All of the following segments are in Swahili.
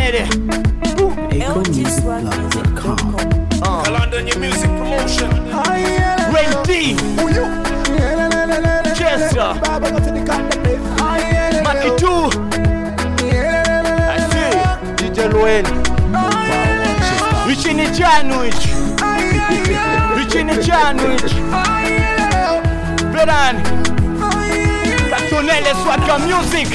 Kennedy. LGSwagmusic.com. London New Music Promotion. Ray D. Chester. Maki 2. I see. DJ Loel. Richie Chanwich. Richie Chanwich. Veran. Katonele Swagga Music.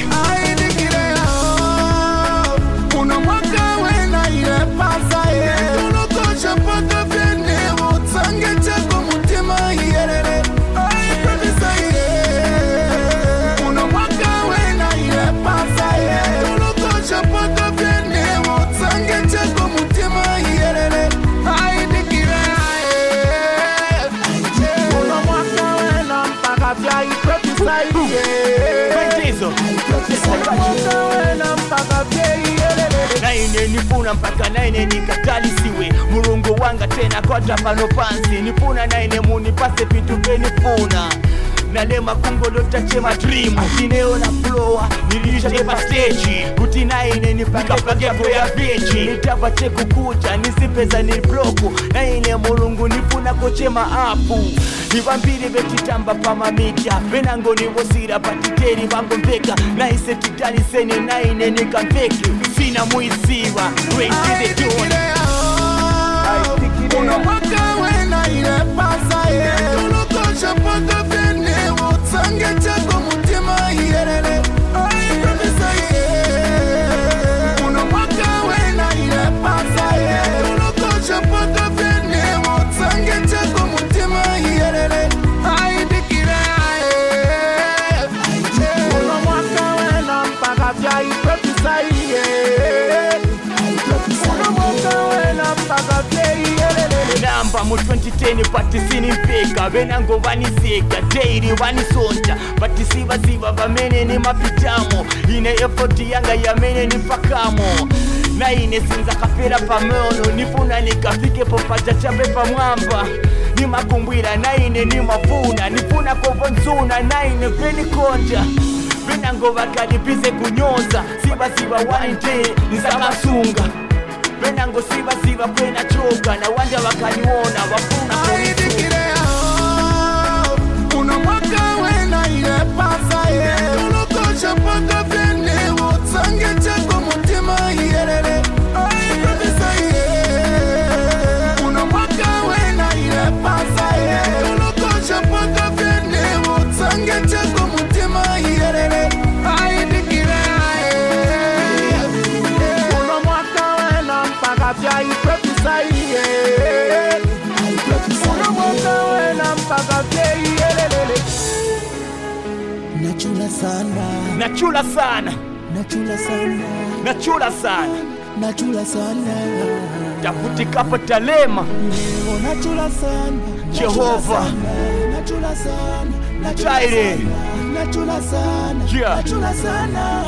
Una mwaka wena ile pasa ye Unotosha paka vyene Wotsange chako mutima yerere Ay profesa ye Una mwaka wena ile pasa ye Unotosha paka vyene Wotsange chako mutima yerere Ay dikire Una mwaka wena mpaka vya profesa ye Naine nifuna mpaka naine nikatalisiwe Murungu wanga tena kota pano pansi Nifuna naine munipase pitu benifuna Nalema kungolo tachema dream Atineo na flowa nilishepa stage Kuti naine nipakapage ya bechi Nitapa cheku kucha nisipeza ni bloku Naine murungu nifuna kochema apu Nivampiri betitamba pama media Benango niwosira patiteri vango mpeka Naise titali sene naine nikampeki Sina muisiwa Raise the tune Una mwaka wena ile pasa ye Unotosha paka vyene Wotsange chako mutima yerere Ay profesa ye Una mwaka wena ile pasa ye Unotosha paka vyene Wotsange chako mutima yerere Ay dikire Una mwaka wena mpaka vya profesa ye Una mwaka wena mpaka vya Namba mu 2010 patisini mpeka Benango vaniseka Daily vanisonja Patisiva siva vamene ni mapitamo Ine effort yanga yamene ni pakamo Na ine sinza kapera pamono Nifuna nikafike popaja chape pa mwamba Ni makumbwira na ine ni mafuna Nifuna kovonzuna na ine veni konja Benango vakadipise kunyoza Siva wanje nizakasunga Benango siva kwena choka Na wanja wakaniona wafuna kunisuka Una mwaka wena ile pasa ye Unotosha paka vyene Wotsange chako mutima yerere Ay profesa ye Una mwaka wena ile pasa ye Unotosha paka vyene Wotsange chako mutima yerere Ay dikire Una mwaka wena mpaka vya profesa ye Una mwaka wena mpaka vya yerere Nachula sana Nachula sana Nachula sana Nachula sana Nachula sana Tafutikapa talema Leo nachula sana Jehova Nachula sana Jaire Nachula sana Yeah. Nachula sana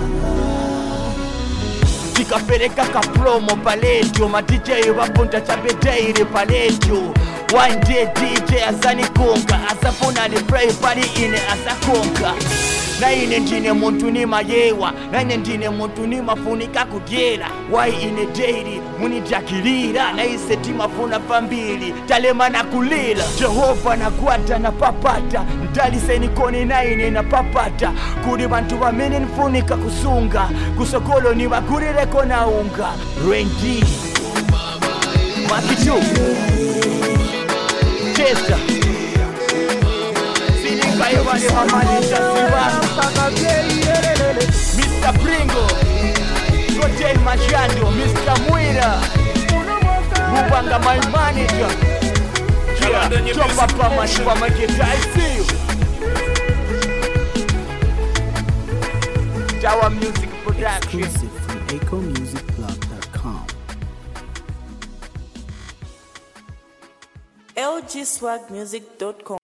Tikapeleka ka promo paletyo Ma DJ wapunta chape daily paletyo One day DJ asani konka Asafuna ni pray pali ine asakonka Na ine ndine muntu ni mayewa Na ine ndine muntu ni mafunika kugera Why ine daily munijakilira Na ise timafuna pambili Talema na kulila Jehova na kuata na papata Ndalise nikone na ine na papata Kuri bantu wamene nfunika kusunga Kusokolo ni wakurireko na unga Randy Maki 2 Chester Sinika iwa ni hamalisha siwa Mr. Pringo Hotel Machando Mr. Mwira Mubanga my manager Yeah, chop up on my supermarket I see you Tower Music Production Exclusive from AcoMusicBlog.com. LGSwagmusic.com.